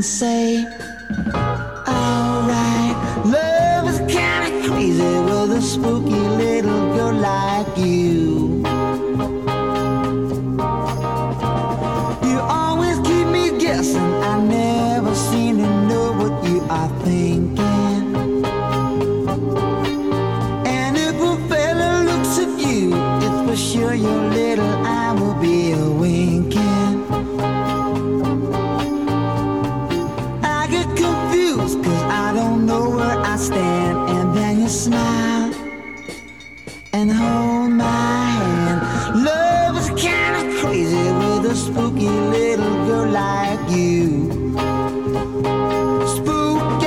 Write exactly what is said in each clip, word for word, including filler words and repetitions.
say, alright, love is kinda crazy with a spooky little girl like you. You always keep me guessing, I never seem to know what you are thinking. And if a fella looks at you, it's for sure your little eye will be a winking. I get confused cause I don't know where I stand. And then you smile and hold my hand. Love is kinda crazy with a spooky little girl like you. Spooky.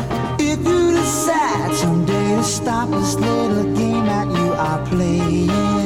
If you decide someday to stop this little game that you are playing,